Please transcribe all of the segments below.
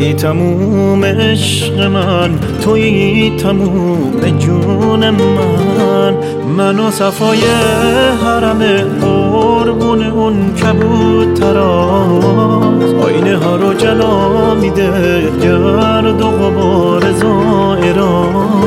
ای تموم عشق من، تویی تموم جون من و صفای حرم قربون اون کبوتراست. آینه ها رو جلا میده گرد و غبار زائرا.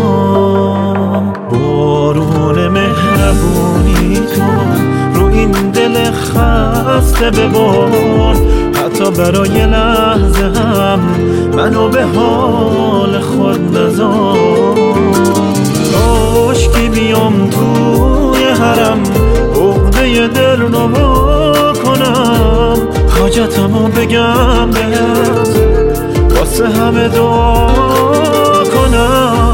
بارون مهربونی تو رو این دل خسته ببار، حتی برای لحظه هم منو به حال خود نذار. کاشکی بیام توی حرم عقده دل رو کنم، حاجتمو بگم بهت واسه همه دعا کنم.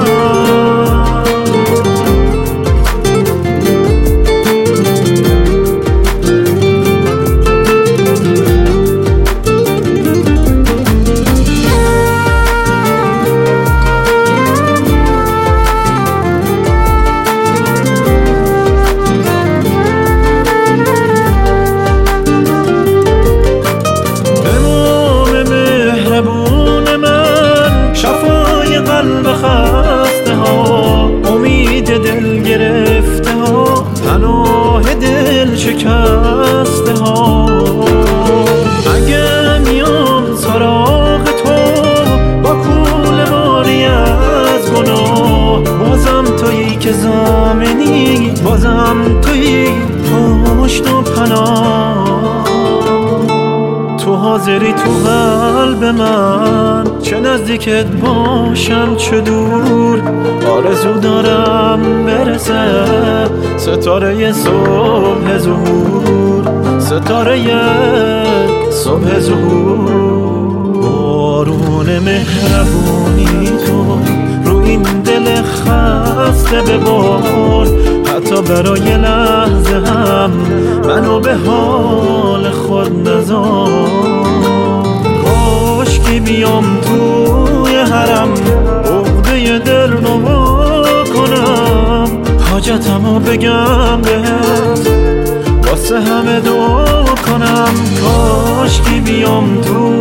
قلب خسته ها، امید دل گرفته ها، پناه دل شکسته ها. اگه میام سراغ تو با کوله باری از گناه، بازم تویی که ضامنی، بازم تویی پشت و پناه. تو حاضری تو قلب من، چه نزدیکت باشم چه دور. آرزو دارم برسه ستاره صبح ظهور، ستاره صبح ظهور. بارون مهربونی تو رو این دل خسته ببار، حتی برای لحظه هم منو به حال خود نذار. کاشکی بیام توی حرم عقده دل رو کنم، حاجتمو بگم بهت واسه همه دعا کنم. کاشکی بیام توی